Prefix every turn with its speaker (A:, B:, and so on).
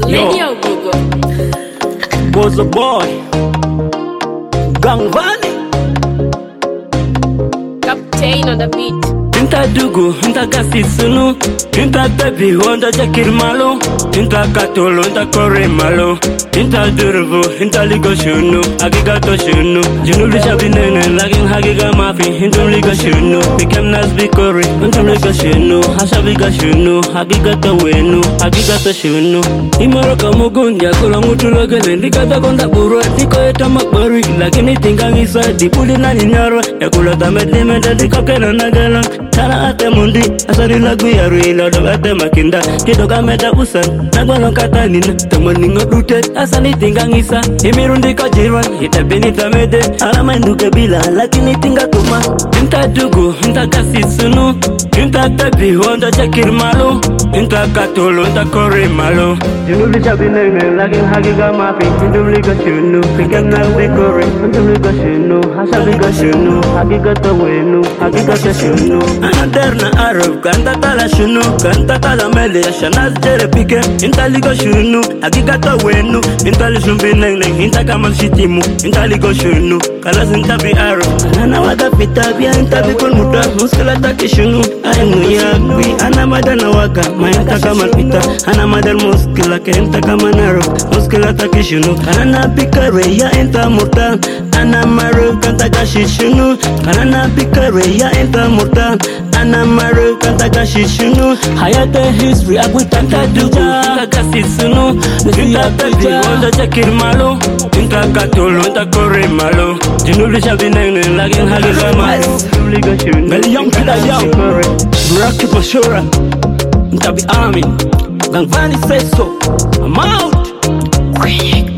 A: Radio Google.
B: Was a boy. Gang Vani.
A: Captain on the beat.
B: Inta dugu, inta gasi sunu. Inta baby, wanda jakir malo. Inta katolo, inta kore malo. Inta durvu, inta ligo shunu. Agiga to shunu. Junuli shabinene, lagin hagiga mafi. Intum ligo shunu. Bikem nas bikori. Intum ligo shunu. Hashabiga shunu. Hagiga to wenu. Hagiga to shunu. Imaro kamugun, yakula mutulo gele. Nikata konda burwa, tiko eta makbari. Lakini tingangisa, dipuli na ninyarwa. Yakula tamedli meda, diko kena nagala. Tara ate mundi, asari lagu yaru ilo do ate makinda. Kidoga meda usan, nagwalo kata nina. Tamaningo dute, asani tingangisa. Imirundi kajirwan, itabini tamede. Alama nduke bila, lakini tinga kuma. Inta dugu, inta kasi sunu. Inta tepi, wanda jakir malo. Inta katolo, inta kore malo. Junuli shabinene, lakin hagiga mafi. Indumli gashunu, pikem na bikore. Indumli gashunu, hasabi gashunu. Hagiga tawenu, hagiga tashunu. Anaderna Arab, kanta tala shunu. Kanta tala mele, shanaz jere pike. Inta ligo shunu, hagiga tawenu. Inta lishumbi neng neng, inta kamal shitimu. Inta ligo shunu, kalas inta bi Arab. Anana wada pita, biya inta bikul muda. Muskila taki shunu, ainu yagbi. Ana madana waka, mayanta kamal pita. Ana madal muskila, ke inta kamanaro. Muskila taki shunu, kanana pikare, ya inta murta. Ana maru, kanta gashi shunu. Kanana pikare, ya inta murta. Ana maru, kanta gashi shunu. Hayate history, agwitanta dugu. Inta gasi sunu. Inta tabi, wanda jakir malo. Inta katolo, inta kore malo. Junuli shabinene, lagin hagiga malo. Meli young kida young. Rocky Bashura. Inta bi Amin. Gang Vani says so. I'm out.